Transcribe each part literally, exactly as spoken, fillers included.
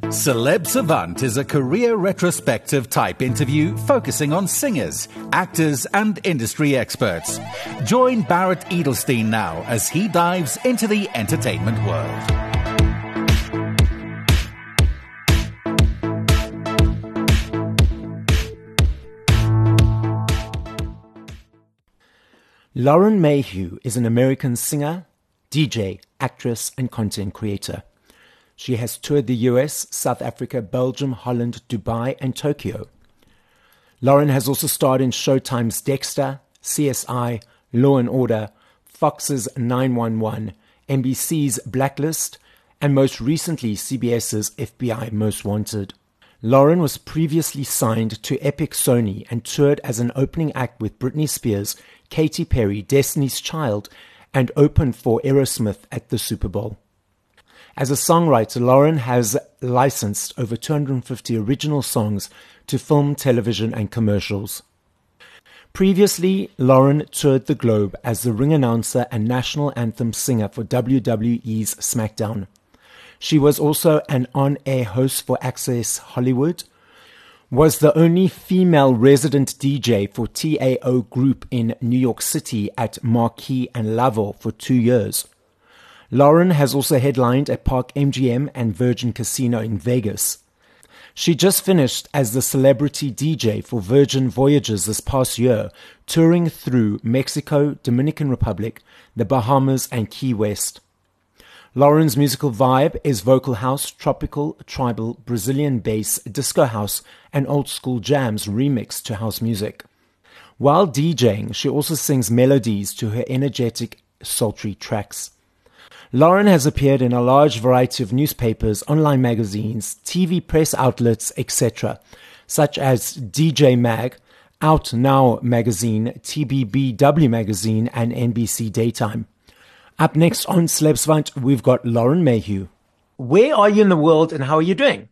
Celeb Savant is a career retrospective type interview focusing on singers, actors, and industry experts. Join Barrett Edelstein now as he dives into the entertainment world. Lauren Mayhew is an American singer, D J, actress, and content creator. She has toured the U S, South Africa, Belgium, Holland, Dubai, and Tokyo. Lauren has also starred in Showtime's Dexter, C S I, Law and Order, Fox's nine one one, N B C's Blacklist, and most recently CBS's F B I Most Wanted. Lauren was previously signed to Epic Sony and toured as an opening act with Britney Spears, Katy Perry, Destiny's Child, and opened for Aerosmith at the Super Bowl. As a songwriter, Lauren has licensed over two hundred fifty original songs to film, television, and commercials. Previously, Lauren toured the globe as the ring announcer and national anthem singer for W W E's SmackDown. She was also an on-air host for Access Hollywood, was the only female resident D J for T A O Group in New York City at Marquee and Laval for two years. Lauren has also headlined at Park M G M and Virgin Casino in Vegas. She just finished as the celebrity D J for Virgin Voyages this past year, touring through Mexico, Dominican Republic, the Bahamas, and Key West. Lauren's musical vibe is vocal house, tropical, tribal, Brazilian bass, disco house, and old school jams remixed to house music. While DJing, she also sings melodies to her energetic, sultry tracks. Lauren has appeared in a large variety of newspapers, online magazines, T V press outlets, et cetera, such as D J Mag, Out Now magazine, T B B W magazine, and N B C Daytime. Up next on Celeb Savant, we've got Lauren Mayhew. Where are you in the world and how are you doing?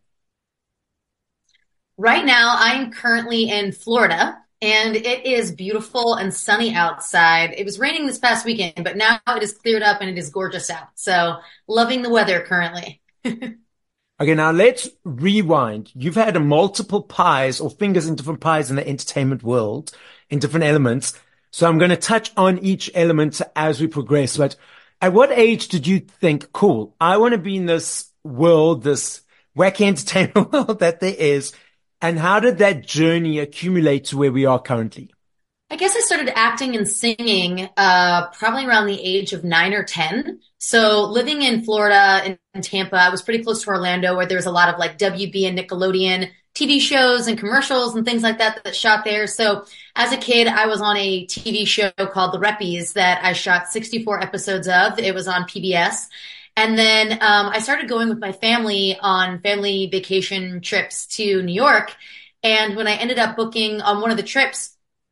Right now, I'm currently in Florida. And it is beautiful and sunny outside. It was raining this past weekend, but now it is cleared up and it is gorgeous out. So loving the weather currently. Okay, now let's rewind. You've had multiple pies or fingers in different pies in the entertainment world, in different elements. So I'm going to touch on each element as we progress. But at what age did you think, cool, I want to be in this world, this wacky entertainment world that there is? And how did that journey accumulate to where we are currently? I guess I started acting and singing uh probably around the age of nine or ten. So living in Florida in, in Tampa, I was pretty close to Orlando where there was a lot of like W B and Nickelodeon T V shows and commercials and things like that that shot there. So as a kid, I was on a T V show called The Reppies that I shot sixty-four episodes of. It was on P B S. And then um, I started going with my family on family vacation trips to New York. And when I ended up booking on one of the trips,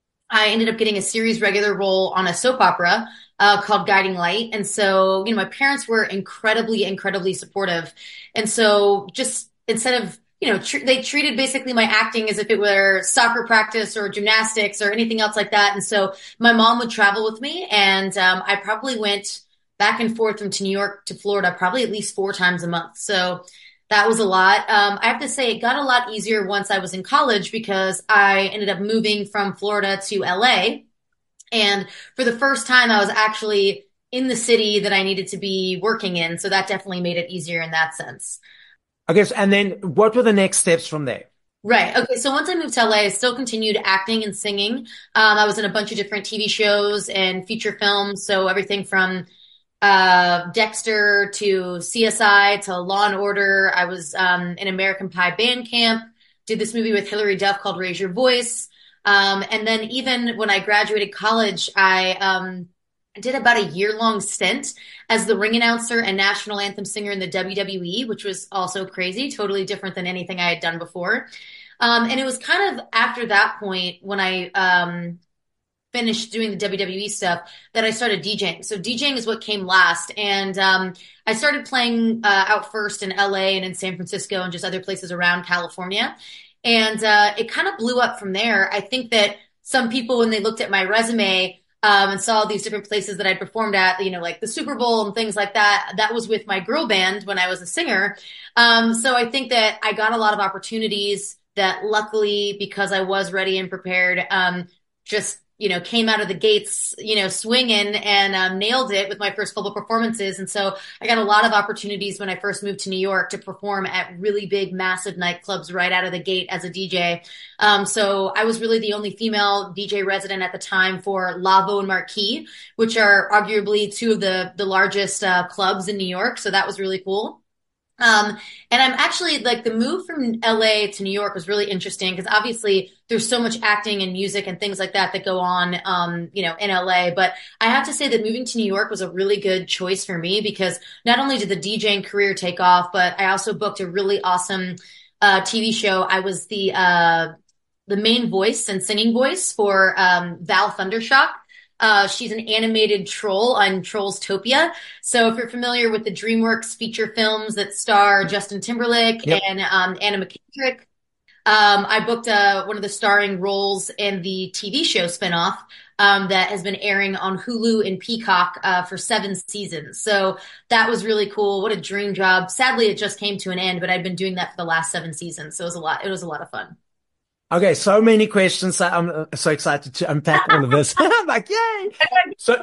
I ended up getting a series regular role on a soap opera uh, called Guiding Light. And so, you know, my parents were incredibly, incredibly supportive. And so just instead of, you know, tr- they treated basically my acting as if it were soccer practice or gymnastics or anything else like that. And so my mom would travel with me and um, I probably went back and forth from to New York to Florida, probably at least four times a month. So that was a lot. Um, I have to say it got a lot easier once I was in college because I ended up moving from Florida to L A. And for the first time, I was actually in the city that I needed to be working in. So that definitely made it easier in that sense. Okay. And then what were the next steps from there? Right. Okay. So once I moved to L A, I still continued acting and singing. Um, I was in a bunch of different T V shows and feature films. So everything from Uh, Dexter to C S I to Law and Order. I was um, in American Pie band camp, did this movie with Hilary Duff called Raise Your Voice. Um, and then even when I graduated college, I um, did about a year long stint as the ring announcer and national anthem singer in the W W E, which was also crazy, totally different than anything I had done before. Um, and it was kind of after that point when I um, finished doing the W W E stuff that I started DJing. So DJing is what came last. And um, I started playing uh, out first in L A and in San Francisco and just other places around California. And uh, it kind of blew up from there. I think that some people, when they looked at my resume, um, and saw these different places that I'd performed at, you know, like the Super Bowl and things like that. That was with my girl band when I was a singer. Um, so I think that I got a lot of opportunities that luckily, because I was ready and prepared, um, just you know, came out of the gates, you know, swinging and um, nailed it with my first couple performances. And so I got a lot of opportunities when I first moved to New York to perform at really big, massive nightclubs right out of the gate as a D J. Um, so I was really the only female D J resident at the time for Lavo and Marquee, which are arguably two of the, the largest uh, clubs in New York. So that was really cool. Um, and I'm actually like the move from L A to New York was really interesting because obviously there's so much acting and music and things like that that go on, um, you know, in L A. But I have to say that moving to New York was a really good choice for me because not only did the DJing career take off, but I also booked a really awesome, uh, T V show. I was the, uh, the main voice and singing voice for, um, Val Thundershock. Uh, she's an animated troll on Trollstopia. So if you're familiar with the DreamWorks feature films that star Justin Timberlake Yep. and um, Anna McKendrick, um, I booked uh, one of the starring roles in the T V show spinoff um, that has been airing on Hulu and Peacock uh, for seven seasons. So that was really cool. What a dream job. Sadly, it just came to an end, but I'd been doing that for the last seven seasons. So it was a lot. It was a lot of fun. Okay, so many questions. So I'm uh, so excited to unpack all of this. I'm like, yay! So,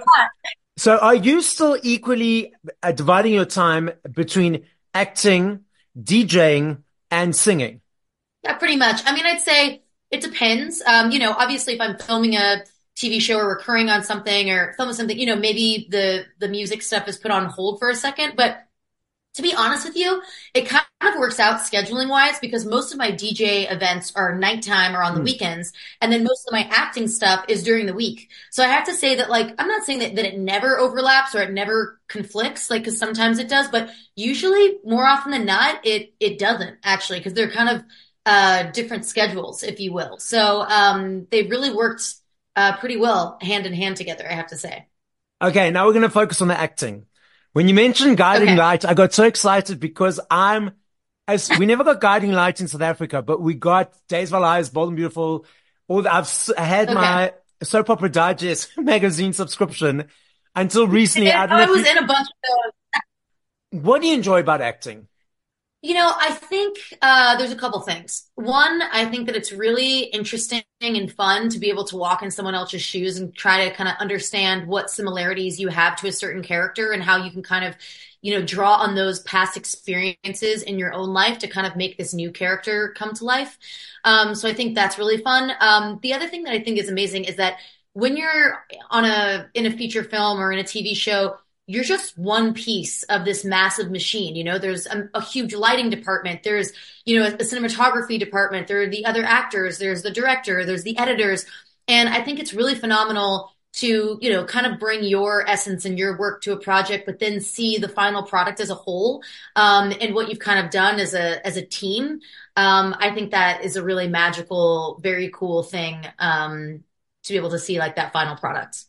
so are you still equally uh, dividing your time between acting, DJing, and singing? Yeah, pretty much. I mean, I'd say it depends. Um, you know, obviously if I'm filming a T V show or recurring on something or filming something, you know, maybe the, the music stuff is put on hold for a second, but to be honest with you, it kind of works out scheduling wise because most of my D J events are nighttime or on the Mm. weekends. And then most of my acting stuff is during the week. So I have to say that like, I'm not saying that, that it never overlaps or it never conflicts, like, cause sometimes it does, but usually more often than not, it, it doesn't actually, cause they're kind of, uh, different schedules, if you will. So, um, they really worked, uh, pretty well hand in hand together, I have to say. Okay, now we're going to focus on the acting. When you mentioned Guiding Okay. Light, I got so excited because I'm, as we never got Guiding Light in South Africa, but we got Days of Our Lives, Bold and Beautiful. All the, I've s- had Okay. my Soap Opera Digest magazine subscription until recently. I don't I know was if you, in a bunch of those. what do you enjoy about acting? You know, I think uh, there's a couple things. One, I think that it's really interesting and fun to be able to walk in someone else's shoes and try to kind of understand what similarities you have to a certain character and how you can kind of, you know, draw on those past experiences in your own life to kind of make this new character come to life. Um, so I think that's really fun. Um, the other thing that I think is amazing is that when you're on a in a feature film or in a T V show, you're just one piece of this massive machine. You know, there's a, a huge lighting department. There's, you know, a, a cinematography department. There are the other actors. There's the director. There's the editors. And I think it's really phenomenal to, you know, kind of bring your essence and your work to a project, but then see the final product as a whole, um, and what you've kind of done as a, as a team. Um, I think that is a really magical, very cool thing, um, to be able to see like that final product.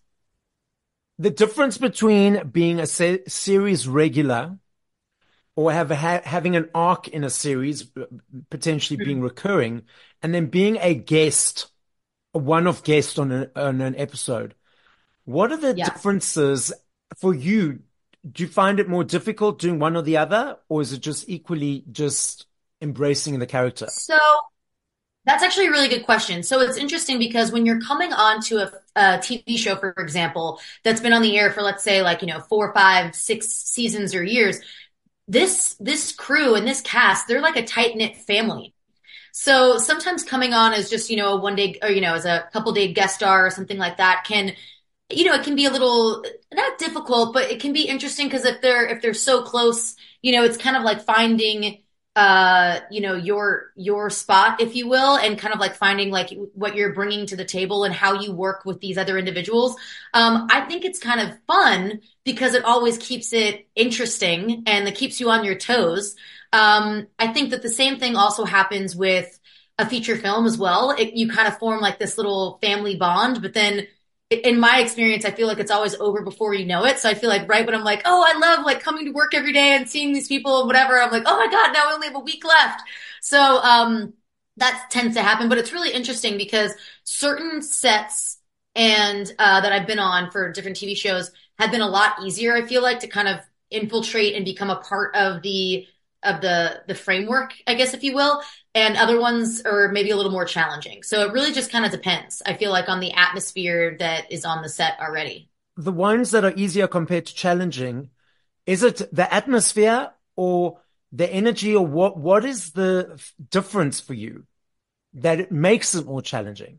The difference between being a se- series regular or have a, ha- having an arc in a series, potentially being recurring, and then being a guest, a one-off guest on, a, on an episode. What are the Yeah. differences for you? Do you find it more difficult doing one or the other, or is it just equally just embracing the character? So that's actually a really good question. So it's interesting because when you're coming on to a, a T V show, for example, that's been on the air for, let's say, like, you know, four, five, six seasons or years, this, this crew and this cast, they're like a tight-knit family. So sometimes coming on as just, you know, a one day or, you know, as a couple day guest star or something like that can, you know, it can be a little, not difficult, but it can be interesting because if they're, if they're so close, you know, it's kind of like finding, uh, you know, your, your spot, if you will, and kind of like finding like what you're bringing to the table and how you work with these other individuals. Um, I think it's kind of fun because it always keeps it interesting and it keeps you on your toes. Um, I think that the same thing also happens with a feature film as well. It, you kind of form like this little family bond, but then in my experience, I feel like it's always over before you know it. So I feel like right when I'm like, oh, I love like coming to work every day and seeing these people and whatever, I'm like, oh my God, now I only have a week left. So, um, that tends to happen, but it's really interesting because certain sets and uh, that I've been on for different T V shows have been a lot easier, I feel like, to kind of infiltrate and become a part of the of the the framework, I guess, if you will. And other ones are maybe a little more challenging. So it really just kind of depends, I feel like, on the atmosphere that is on the set already. The ones that are easier compared to challenging, is it the atmosphere or the energy, or what, what is the f- difference for you that it makes it more challenging?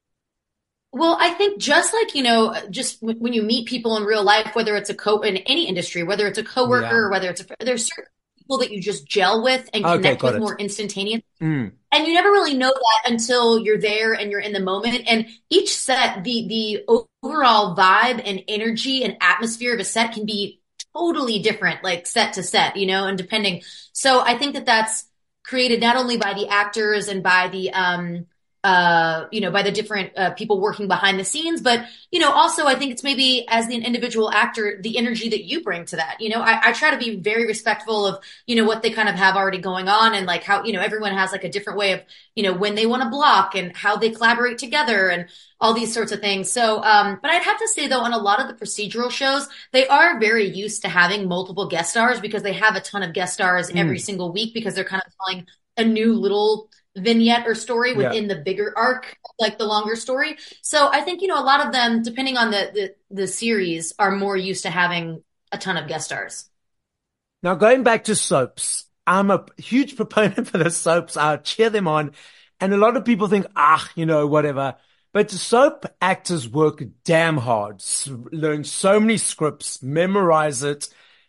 Well, I think just like, you know, just w- when you meet people in real life, whether it's a co in any industry, whether it's a coworker Yeah. or whether it's a, there's certain people that you just gel with and Okay, connect got with it. more instantaneously. Mm, And you never really know that until you're there and you're in the moment. And each set, the, the overall vibe and energy and atmosphere of a set can be totally different, like set to set, you know, and depending. So I think that that's created not only by the actors and by the, um, uh, you know, by the different uh, people working behind the scenes. But, you know, also I think it's maybe as the individual actor, the energy that you bring to that. You know, I, I try to be very respectful of, you know, what they kind of have already going on, and like how, you know, everyone has like a different way of, you know, when they want to block and how they collaborate together and all these sorts of things. So, um, but I'd have to say though, on a lot of the procedural shows, they are very used to having multiple guest stars because they have a ton of guest stars every mm, single week because they're kind of telling a new little vignette or story yeah. within the bigger arc, like the longer story. So I think, you know, a lot of them, depending on the, the, the series, are more used to having a ton of guest stars. Now, going back to soaps, I'm a huge proponent for the soaps. I cheer them on. And a lot of people think, ah, you know, whatever. But soap actors work damn hard, s- learn so many scripts, memorize it.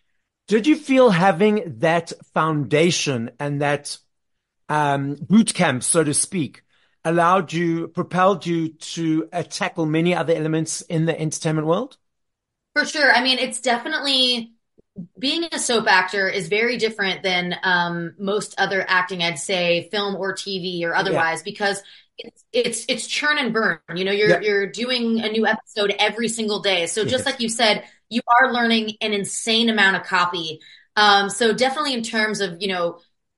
Did you feel having that foundation and that um, boot camp, so to speak, allowed you, propelled you to uh, tackle many other elements in the entertainment world? For sure. I mean, it's definitely being a soap actor is very different than um, most other acting, I'd say, film or T V or Yeah. otherwise, because it's it's it's churn and burn. You know, you're Yeah. you're doing a new episode every single day. So just Yes. like you said, you are learning an insane amount of copy. Um, so definitely in terms of, you know,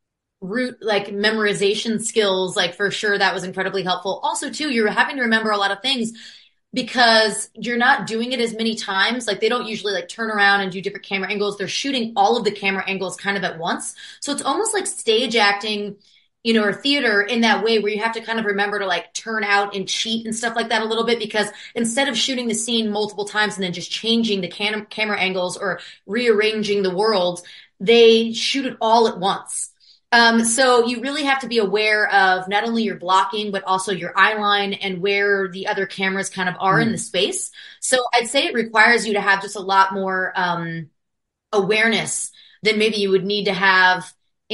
root like memorization skills, like for sure that was incredibly helpful. Also, too, you're having to remember a lot of things because you're not doing it as many times. Like they don't usually like turn around and do different camera angles. They're shooting all of the camera angles kind of at once. So it's almost like stage acting, you know, or theater in that way where you have to kind of remember to like turn out and cheat and stuff like that a little bit because instead of shooting the scene multiple times and then just changing the cam- camera angles or rearranging the world, they shoot it all at once. Um, so you really have to be aware of not only your blocking, but also your eye line and where the other cameras kind of are in the Mm. space. So I'd say it requires you to have just a lot more um, awareness than maybe you would need to have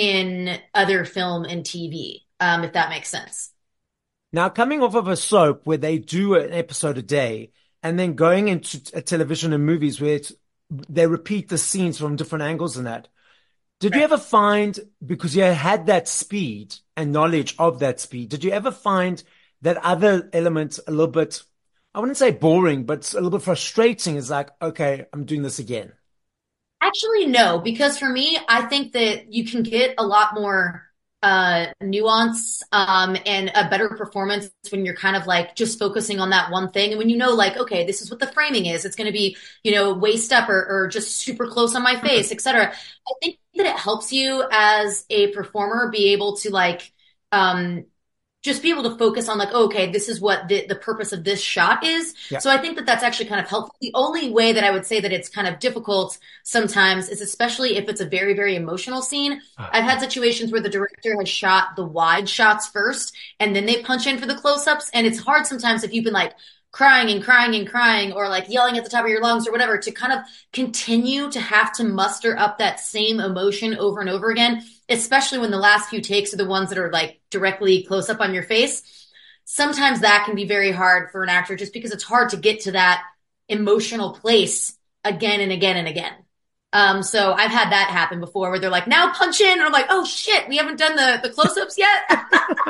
in other film and T V, um, if that makes sense. Now, coming off of a soap where they do an episode a day and then going into t- television and movies where it's, they repeat the scenes from different angles and that, did you Right. ever find, because you had that speed and knowledge of that speed, did you ever find that other elements a little bit, I wouldn't say boring, but a little bit frustrating? Is like, okay, I'm doing this again. Actually, no, because for me, I think that you can get a lot more uh nuance um and a better performance when you're kind of like just focusing on that one thing. And when you know, like, okay, this is what the framing is, it's going to be, you know, waist up or, or just super close on my face, et cetera. I think that it helps you as a performer be able to like um just be able to focus on like, oh, okay, this is what the, the purpose of this shot is. Yeah. So I think that that's actually kind of helpful. The only way that I would say that it's kind of difficult sometimes is especially if it's a very, very emotional scene. I've had situations where the director has shot the wide shots first and then they punch in for the close-ups. And it's hard sometimes if you've been like crying and crying and crying or like yelling at the top of your lungs or whatever to kind of continue to have to muster up that same emotion over and over again, especially when the last few takes are the ones that are like directly close up on your face. Sometimes that can be very hard for an actor just because it's hard to get to that emotional place again and again and again. Um, so I've had that happen before where they're like, now punch in. And I'm like, oh shit, we haven't done the, the close-ups yet.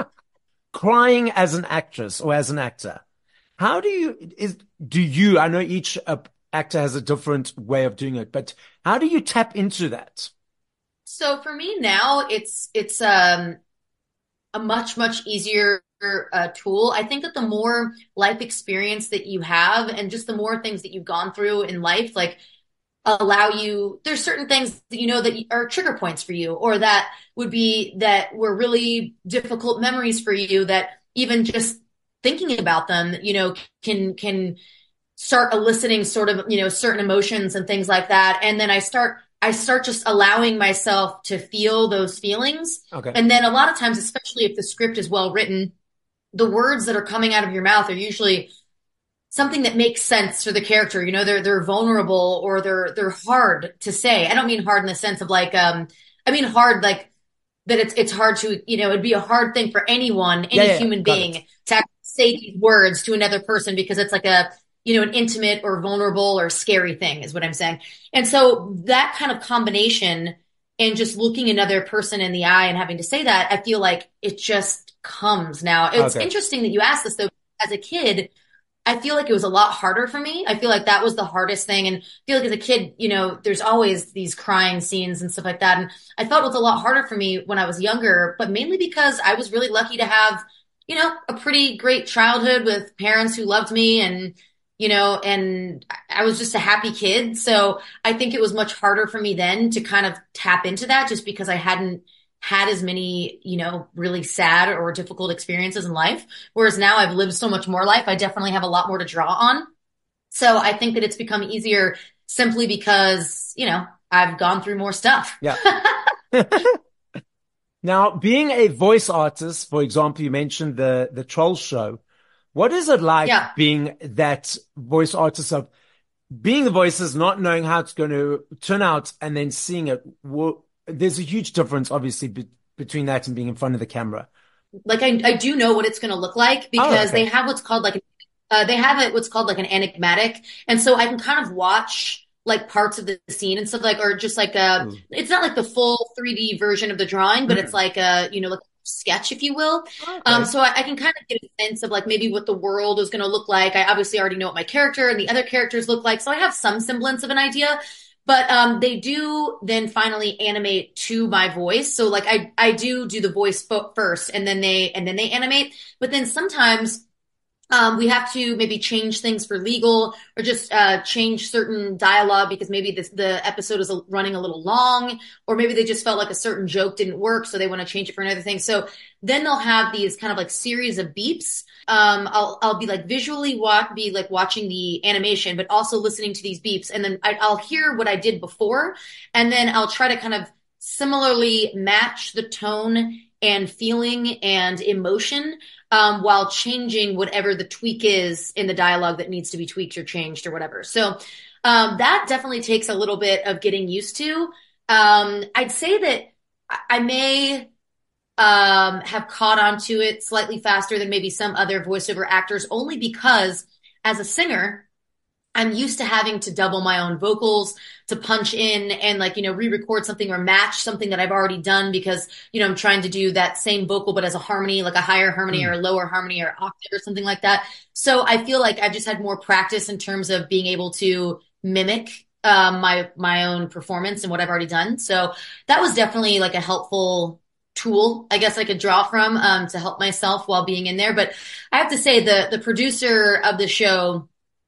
Crying as an actress or as an actor. How do you, is, do you, I know each uh, actor has a different way of doing it, but how do you tap into that? So for me now, it's, it's, um, a much, much easier uh, tool. I think that the more life experience that you have and just the more things that you've gone through in life, like allow you, there's certain things that you know that are trigger points for you, or that would be that were really difficult memories for you, that even just thinking about them, you know, can, can start eliciting sort of, you know, certain emotions and things like that. And then I start, I start just allowing myself to feel those feelings. Okay. And then a lot of times, especially if the script is well written, the words that are coming out of your mouth are usually something that makes sense for the character. You know, they're, they're vulnerable, or they're, they're hard to say. I don't mean hard in the sense of like, um, I mean hard, like that it's, it's hard to, you know, it'd be a hard thing for anyone, any yeah, yeah, human being it. to say these words to another person, because it's like a, you know, an intimate or vulnerable or scary thing is what I'm saying. And so that kind of combination and just looking another person in the eye and having to say that, I feel like it just comes now. It's Okay. interesting that you asked this though. As a kid, I feel like it was a lot harder for me. I feel like that was the hardest thing. And I feel like as a kid, you know, there's always these crying scenes and stuff like that. And I felt it was a lot harder for me when I was younger, but mainly because I was really lucky to have, you know, a pretty great childhood with parents who loved me, and, you know, and I was just a happy kid. So I think it was much harder for me then to kind of tap into that, just because I hadn't had as many, you know, really sad or difficult experiences in life. Whereas now I've lived so much more life, I definitely have a lot more to draw on. So I think that it's become easier simply because, you know, I've gone through more stuff. Yeah. Now, being a voice artist, for example, you mentioned the, the Troll Show. What is it like Yeah. being that voice artist of being the voices, not knowing how it's going to turn out, and then seeing it? Well, there's a huge difference, obviously, be- between that and being in front of the camera. Like I, I do know what it's going to look like, because Oh, okay. they have what's called like, uh, they have it, what's called like an enigmatic. And so I can kind of watch like parts of the scene and stuff, like, or just like a, Mm. it's not like the full three D version of the drawing, but Mm. it's like a, you know, like a sketch, if you will. Okay. Um, so I, I can kind of get a sense of like maybe what the world is going to look like. I obviously already know what my character and the other characters look like, so I have some semblance of an idea. But um, they do then finally animate to my voice. So like I I do do the voice fo- first, and then they and then they animate. But then sometimes um, we have to maybe change things for legal, or just uh, change certain dialogue because maybe this, the episode is a, running a little long, or maybe they just felt like a certain joke didn't work, so they want to change it for another thing. So then they'll have these kind of like series of beeps. Um, I'll I'll be like visually wa- be like watching the animation, but also listening to these beeps, and then I, I'll hear what I did before, and then I'll try to kind of similarly match the tone and feeling and emotion, um, while changing whatever the tweak is in the dialogue that needs to be tweaked or changed or whatever. So um, that definitely takes a little bit of getting used to. Um, I'd say that I I may um, have caught on to it slightly faster than maybe some other voiceover actors, only because as a singer, I'm used to having to double my own vocals to punch in and like, you know, re-record something or match something that I've already done, because, you know, I'm trying to do that same vocal, but as a harmony, like a higher harmony or a lower harmony or octave or something like that. So I feel like I've just had more practice in terms of being able to mimic um, my, my own performance and what I've already done. So that was definitely like a helpful tool, I guess I could draw from, um, to help myself while being in there. But I have to say the, the producer of the show,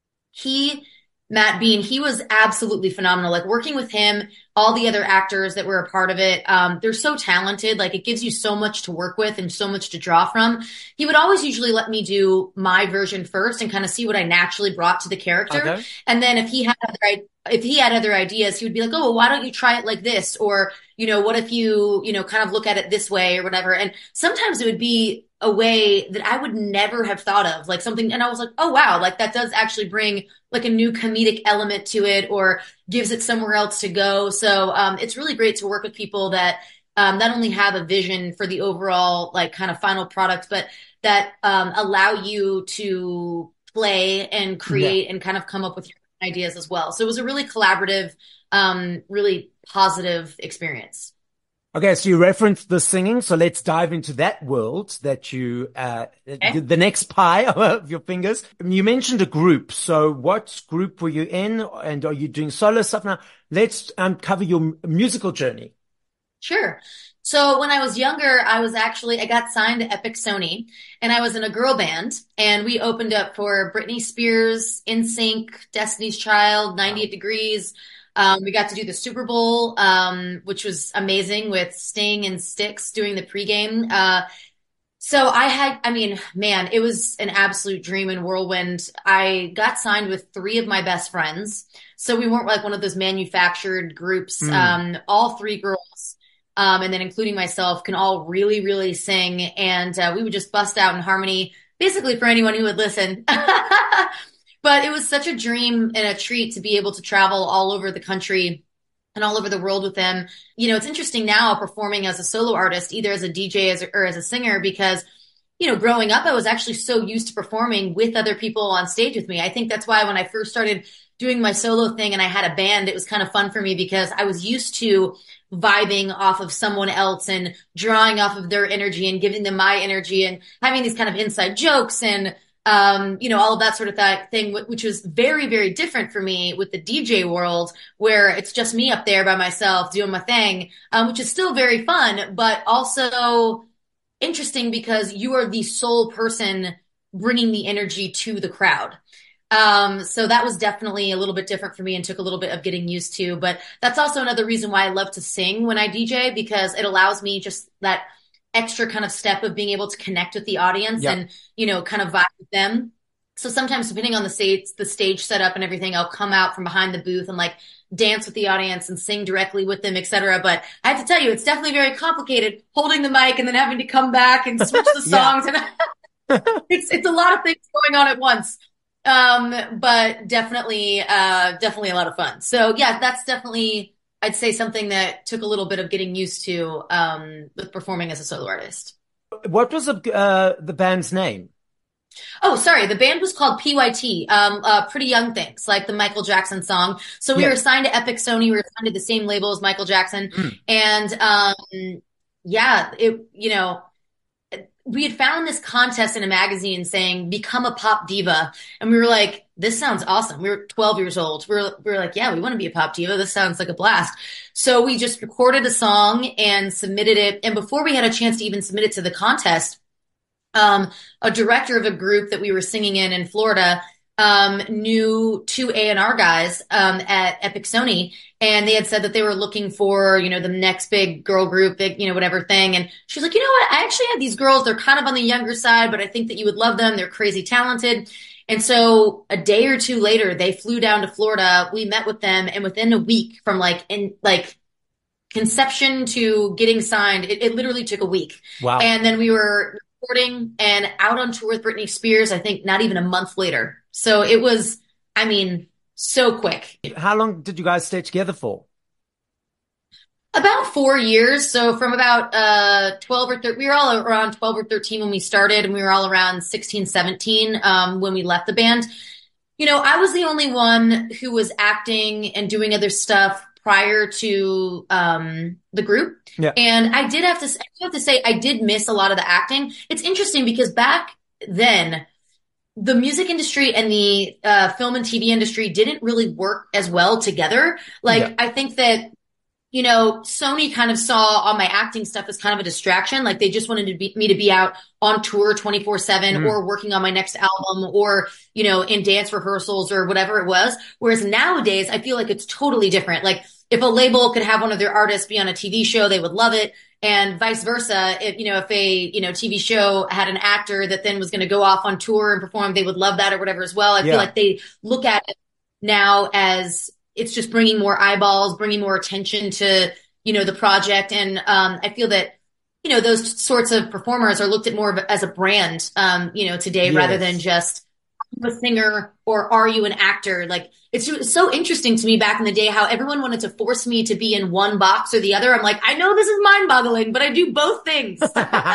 he, Matt Bean, he was absolutely phenomenal. Like working with him, all the other actors that were a part of it, um, they're so talented. Like it gives you so much to work with and so much to draw from. He would always usually let me do my version first and kind of see what I naturally brought to the character. Okay. And then if he had other, if he had other ideas, he would be like, oh, well, why don't you try it like this? Or, you know, what if you, you know, kind of look at it this way or whatever. And sometimes it would be a way that I would never have thought of, like something. And I was like, oh, wow, like that does actually bring like a new comedic element to it, or gives it somewhere else to go. So um, it's really great to work with people that um, not only have a vision for the overall like kind of final product, but that um, allow you to play and create and kind of come up with your own ideas as well. So it was a really collaborative, um, really positive experience. Okay, so you referenced the singing, so let's dive into that world that you, uh, Okay. the next pie of your fingers. You mentioned a group, so what group were you in, and are you doing solo stuff now? Let's um, cover your musical journey. Sure. So when I was younger, I was actually, I got signed to Epic Sony and I was in a girl band and we opened up for Britney Spears, NSYNC, Destiny's Child, Wow. ninety-eight Degrees. Um, we got to do the Super Bowl, um, which was amazing with Sting and Styx doing the pregame. Uh, so I had, I mean, man, it was an absolute dream and whirlwind. I got signed with three of my best friends. So we weren't like one of those manufactured groups. Mm. Um, all three girls, um, and then including myself can all really, really sing. And, uh, we would just bust out in harmony, basically for anyone who would listen. But it was such a dream and a treat to be able to travel all over the country and all over the world with them. You know, it's interesting now performing as a solo artist, either as a D J as a, or as a singer, because, you know, growing up, I was actually so used to performing with other people on stage with me. I think that's why when I first started doing my solo thing and I had a band, it was kind of fun for me because I was used to vibing off of someone else and drawing off of their energy and giving them my energy and having these kind of inside jokes and um, you know, all of that sort of th- thing, which was very, very different for me with the D J world, where it's just me up there by myself doing my thing, um, which is still very fun, but also interesting because you are the sole person bringing the energy to the crowd. Um, so that was definitely a little bit different for me and took a little bit of getting used to, but that's also another reason why I love to sing when I D J because it allows me just that extra kind of step of being able to connect with the audience Yeah. and, you know, kind of vibe with them. So sometimes depending on the stage, the stage setup and everything, I'll come out from behind the booth and like dance with the audience and sing directly with them, et cetera. But I have to tell you, it's definitely very complicated holding the mic and then having to come back and switch the Yeah. songs. And it's, it's a lot of things going on at once. Um, but definitely, uh, definitely a lot of fun. So yeah, that's definitely, I'd say something that took a little bit of getting used to, um, with performing as a solo artist. What was the, uh, the band's name? Oh, sorry. The band was called P Y T, um, uh, Pretty Young Things, like the Michael Jackson song. So we were Yes. signed to Epic Sony. We were signed to the same label as Michael Jackson. Mm. And, um, yeah, it, you know, we had found this contest in a magazine saying become a pop diva, and we were like, this sounds awesome. We were twelve years old. We were, we were like, yeah, we want to be a pop diva. This sounds like a blast. So we just recorded a song and submitted it. And before we had a chance to even submit it to the contest, um, a director of a group that we were singing in in Florida, um, knew two A and R guys, um, at Epic Sony, and they had said that they were looking for, you know, the next big girl group, big, you know, whatever thing. And she's like, you know what? I actually had these girls. They're kind of on the younger side, but I think that you would love them. They're crazy talented. And so a day or two later, they flew down to Florida. We met with them, and within a week from like, in like, conception to getting signed, it, it literally took a week. Wow. And then we were recording and out on tour with Britney Spears, I think not even a month later. So it was, I mean, so quick. How long did you guys stay together for? About four years. So from about uh twelve or thirteen, we were all around twelve or thirteen when we started, and we were all around sixteen, seventeen um, when we left the band. You know, I was the only one who was acting and doing other stuff prior to um, the group. Yeah. And I did have to, I do have to say, I did miss a lot of the acting. It's interesting because back then, the music industry and the uh, film and T V industry didn't really work as well together. Like, Yeah. I think that, you know, Sony kind of saw all my acting stuff as kind of a distraction. Like they just wanted to be, me to be out on tour twenty-four seven Mm. or working on my next album or, you know, in dance rehearsals or whatever it was. Whereas nowadays, I feel like it's totally different. Like if a label could have one of their artists be on a T V show, they would love it. And vice versa. If, you know, if a, you know, T V show had an actor that then was going to go off on tour and perform, they would love that or whatever as well. I Yeah. feel like they look at it now as it's just bringing more eyeballs, bringing more attention to, you know, the project. And, um, I feel that, you know, those sorts of performers are looked at more of a, as a brand, um, you know, today rather than Yes. just a singer or are you an actor? Like it's, it's so interesting to me back in the day how everyone wanted to force me to be in one box or the other. I'm like, I know this is mind boggling, but I do both things. So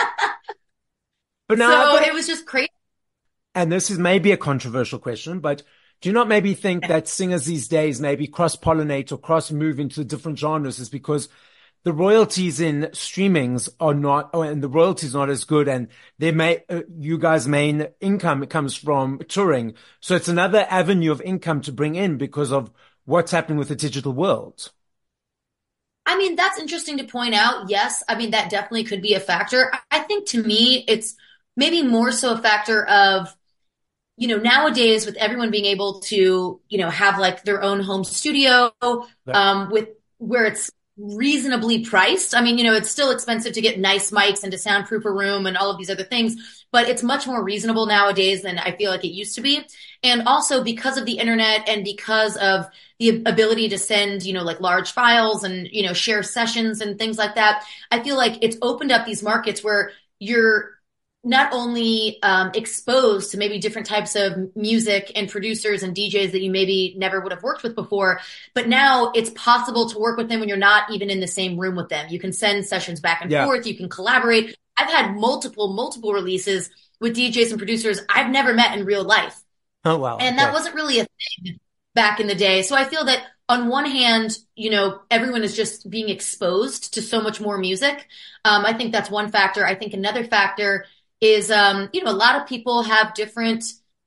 But now I've got- it was just crazy. and this is maybe a controversial question, but do you not maybe think that singers these days maybe cross-pollinate or cross-move into different genres is because the royalties in streamings are not, oh, and the royalties not as good, and they may, uh, you guys' main income comes from touring. So it's another avenue of income to bring in because of what's happening with the digital world. I mean, that's interesting to point out. Yes. I mean, that definitely could be a factor. I I think to me, it's maybe more so a factor of, you know, nowadays with everyone being able to, you know, have like their own home studio, Yeah. um, with where it's reasonably priced. I mean, you know, it's still expensive to get nice mics and to soundproof a room and all of these other things, but it's much more reasonable nowadays than I feel like it used to be. And also because of the internet and because of the ability to send, you know, like large files and, you know, share sessions and things like that, I feel like it's opened up these markets where you're not only um, exposed to maybe different types of music and producers and D Js that you maybe never would have worked with before, but now it's possible to work with them when you're not even in the same room with them. You can send sessions back and Yeah. forth. You can collaborate. I've had multiple, multiple releases with D Js and producers I've never met in real life. Oh, wow. And that Okay. wasn't really a thing back in the day. So I feel that on one hand, you know, everyone is just being exposed to so much more music. Um, I think that's one factor. I think another factor is, um, you know, a lot of people have different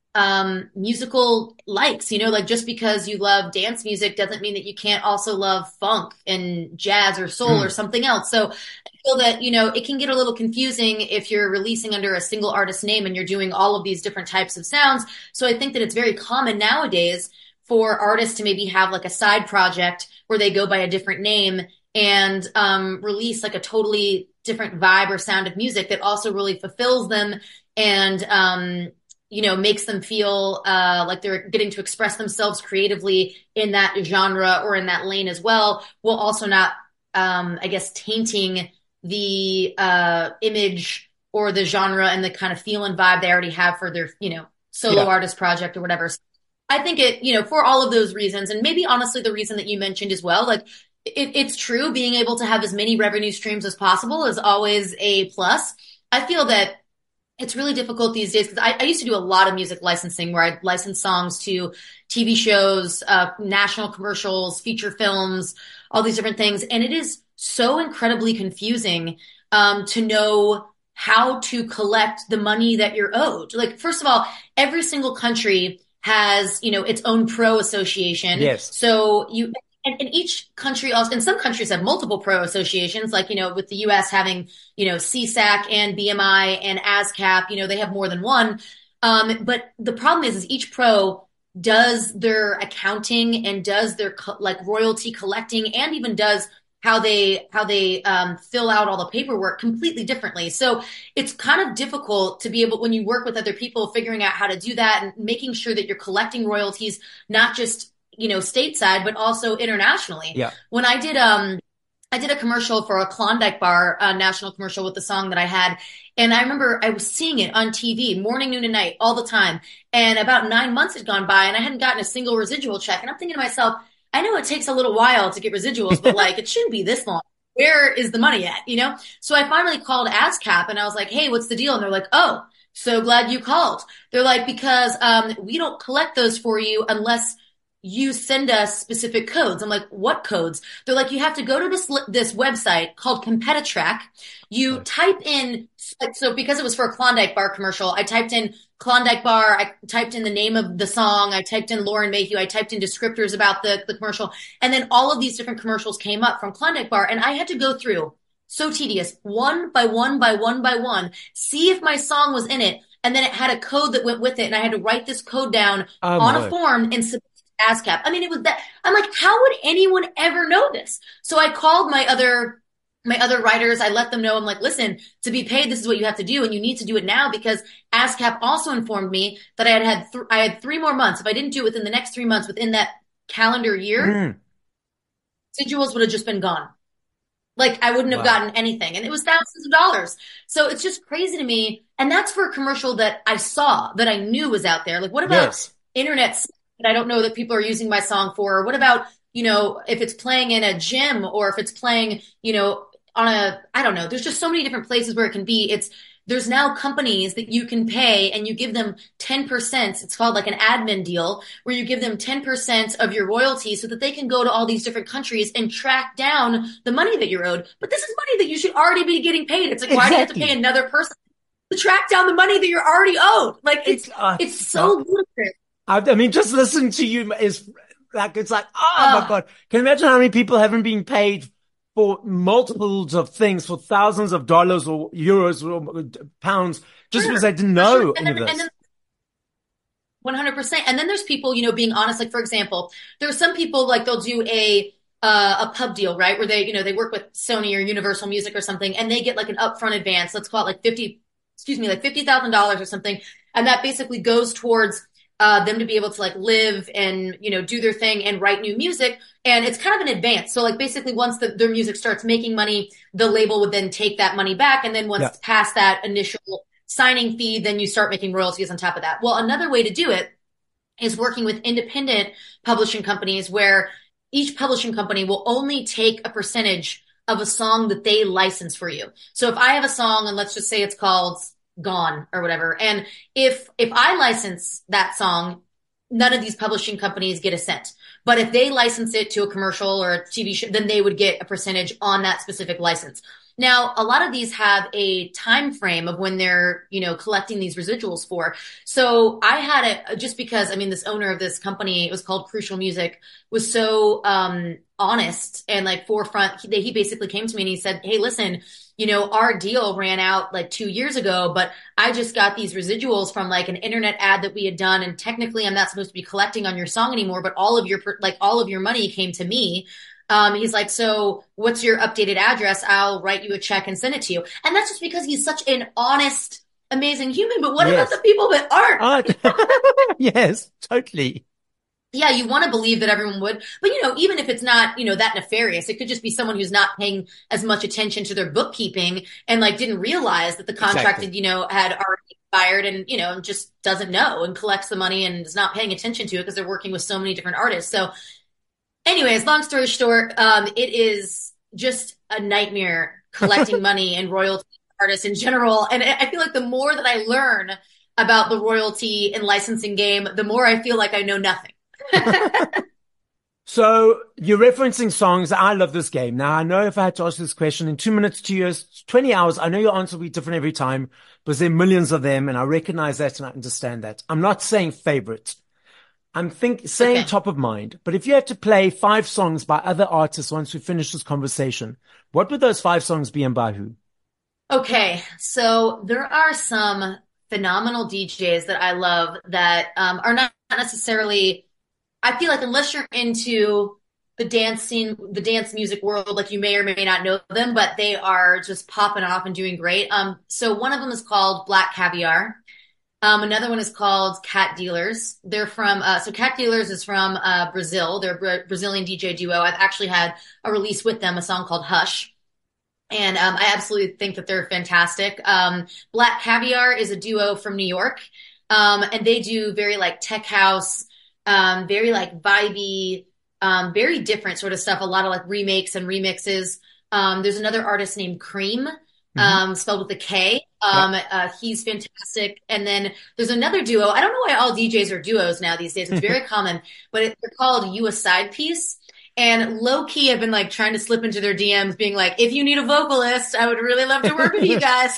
um, musical likes, you know, like just because you love dance music doesn't mean that you can't also love funk and jazz or soul or Mm. something else. So I feel that, you know, it can get a little confusing if you're releasing under a single artist name and you're doing all of these different types of sounds. So I think that it's very common nowadays for artists to maybe have like a side project where they go by a different name and um, release like a totally different vibe or sound of music that also really fulfills them and um, you know makes them feel uh, like they're getting to express themselves creatively in that genre or in that lane as well, while also not, um, I guess, tainting the uh, image or the genre and the kind of feel and vibe they already have for their you know solo Yeah. artist project or whatever. So I think it, you know, for all of those reasons, and maybe honestly the reason that you mentioned as well, like it, it's true, being able to have as many revenue streams as possible is always a plus. I feel that it's really difficult these days because I, I used to do a lot of music licensing where I'd license songs to T V shows, uh, national commercials, feature films, all these different things. And it is so incredibly confusing, um, to know how to collect the money that you're owed. Like, first of all, every single country has, you know, its own pro association. Yes. So you, and, and each country also, and some countries have multiple pro associations, like, you know, with the U S having, you know, C SAC and B M I and ASCAP, you know, they have more than one. Um, but the problem is, is each pro does their accounting and does their co- like royalty collecting and even does how they how they um, fill out all the paperwork completely differently. So it's kind of difficult to be able, when you work with other people, figuring out how to do that and making sure that you're collecting royalties, not just, you know, stateside, but also internationally. Yeah. When I did um I did a commercial for a Klondike bar, a national commercial with the song that I had. And I remember I was seeing it on T V morning, noon, and night all the time. And about nine months had gone by and I hadn't gotten a single residual check. And I'm thinking to myself, I know it takes a little while to get residuals, but like it shouldn't be this long. Where is the money at? You know? So I finally called ASCAP and I was like, hey, what's the deal? And they're like, oh, so glad you called. They're like, because um, we don't collect those for you unless you send us specific codes. I'm like, what codes? They're like, you have to go to this this website called Competitrack. You type in, so because it was for a Klondike bar commercial, I typed in Klondike bar, I typed in the name of the song, I typed in Lauren Mayhew, I typed in descriptors about the, the commercial, and then all of these different commercials came up from Klondike bar, and I had to go through, so tedious, one by one by one by one, see if my song was in it, and then it had a code that went with it, and I had to write this code down Oh, on my. a form and submit to ASCAP. I mean, it was that, I'm like, how would anyone ever know this? So I called my other my other writers, I let them know, I'm like, listen, to be paid, this is what you have to do, and you need to do it now, because ASCAP also informed me that I had had, th- I had three more months. If I didn't do it within the next three months, within that calendar year, Mm. residuals would have just been gone. Like, I wouldn't have Wow. gotten anything. And it was thousands of dollars. So it's just crazy to me. And that's for a commercial that I saw, that I knew was out there. Like, what about Yes. internet stuff that I don't know that people are using my song for? Or what about, you know, if it's playing in a gym or if it's playing, you know, on a, I don't know. There's just so many different places where it can be. It's, there's now companies that you can pay and you give them ten percent. It's called like an admin deal where you give them ten percent of your royalties so that they can go to all these different countries and track down the money that you're owed. But this is money that you should already be getting paid. It's like, why do you have to Exactly. pay another person to track down the money that you're already owed? Like, it's, It's, uh, it's so ludicrous. I, I mean, just listening to you is like, it's like, oh my Uh, God. Can you imagine how many people haven't been paid for multiples of things, for thousands of dollars or euros or pounds, just Sure. because I didn't For know sure. And any of then, this. and then one hundred percent. And then there's people, you know, being honest. Like, for example, there are some people, like, they'll do a uh, a pub deal, right? Where they, you know, they work with Sony or Universal Music or something, and they get like an upfront advance. Let's call it like fifty, excuse me, like fifty thousand dollars or something. And that basically goes towards uh, them to be able to like live and, you know, do their thing and write new music. And it's kind of an advance. So like basically once the, their music starts making money, the label would then take that money back. And then once Yeah. past that initial signing fee, then you start making royalties on top of that. Well, another way to do it is working with independent publishing companies where each publishing company will only take a percentage of a song that they license for you. So if I have a song, and let's just say it's called Gone or whatever, and if if I license that song, none of these publishing companies get a cent. But if they license it to a commercial or a T V show, then they would get a percentage on that specific license. Now, a lot of these have a time frame of when they're, you know, collecting these residuals for. So I had it just because, I mean, this owner of this company, it was called Crucial Music, was so um honest and like forefront. He, he basically came to me and he said, hey, listen, you know, our deal ran out like two years ago, but I just got these residuals from like an internet ad that we had done. And technically I'm not supposed to be collecting on your song anymore, but all of your, like all of your money came to me. Um, he's like, so what's your updated address? I'll write you a check and send it to you. And that's just because he's such an honest, amazing human. But what Yes. about the people that aren't? Ah, yes, totally. Yeah, you want to believe that everyone would, but you know, even if it's not, you know, that nefarious, it could just be someone who's not paying as much attention to their bookkeeping and like didn't realize that the contract, Exactly. you know, had already expired and, you know, just doesn't know and collects the money and is not paying attention to it because they're working with so many different artists. So anyways, long story short, um, it is just a nightmare collecting money and royalty artists in general. And I I feel like the more that I learn about the royalty and licensing game, the more I feel like I know nothing. So you're referencing songs. I love this game. Now, I know if I had to ask this question in two minutes, two years, twenty hours, I know your answer will be different every time because there are millions of them. And I recognize that and I understand that. I'm not saying favorite. I'm think saying Okay. top of mind. But if you had to play five songs by other artists once we finish this conversation, what would those five songs be and by who? Okay, so there are some phenomenal D Js that I love that um, are not necessarily, I feel like unless you're into the dance scene, the dance music world, like you may or may not know them, but they are just popping off and doing great. Um, so one of them is called Black Caviar. Um, another one is called Cat Dealers. They're from, uh, so Cat Dealers is from, uh, Brazil. They're a Bra- Brazilian D J duo. I've actually had a release with them, a song called Hush. And, um, I absolutely think that they're fantastic. Um, Black Caviar is a duo from New York. Um, and they do very like tech house, um, very like vibey, um, very different sort of stuff. A lot of like remakes and remixes. Um, there's another artist named Cream, um, spelled with a K. Um, uh, he's fantastic. And then there's another duo. I don't know why all D Js are duos now these days. It's very common, but it, they're called You a Side Piece. And low key, I've been like trying to slip into their D Ms being like, if you need a vocalist, I would really love to work with you guys.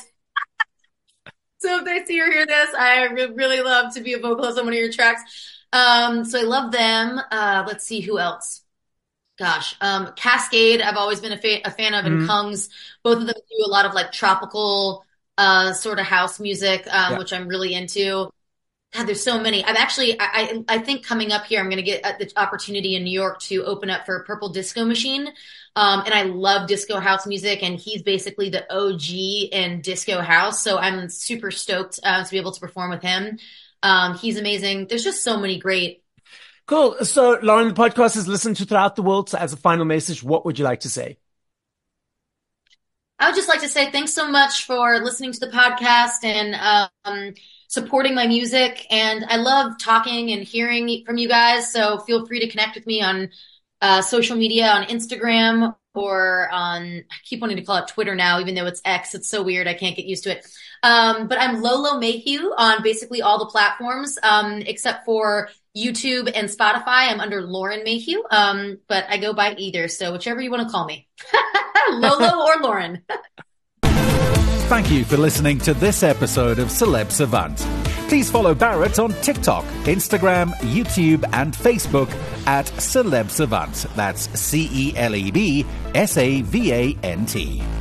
So if they see or hear this, I would really love to be a vocalist on one of your tracks. Um, so I love them. Uh, let's see who else. Gosh, um, Cascade, I've always been a, fa- a fan of, and Mhm. Kungs. Both of them do a lot of like tropical, uh, sort of house music, um, Yeah. which I'm really into. God, there's so many. I'm actually, I, I, I think coming up here, I'm going to get uh, the opportunity in New York to open up for Purple Disco Machine. Um, and I love disco house music, and he's basically the O G in disco house. So I'm super stoked, uh, to be able to perform with him. Um, he's amazing. There's just so many great. Cool. So Lauren, the podcast is listened to throughout the world. So as a final message, what would you like to say? I would just like to say thanks so much for listening to the podcast and, um, supporting my music. And I love talking and hearing from you guys. So feel free to connect with me on uh, social media, on Instagram, or on, I keep wanting to call it Twitter now, even though it's X. It's so weird. I can't get used to it. Um, but I'm Lolo Mayhew on basically all the platforms, um, except for YouTube and Spotify. I'm under Lauren Mayhew. Um, but I go by either. So whichever you want to call me, Lolo or Lauren. Thank you for listening to this episode of Celeb Savant. Please follow Barrett on TikTok, Instagram, YouTube, and Facebook at Celeb Savant. That's C E L E B S A V A N T.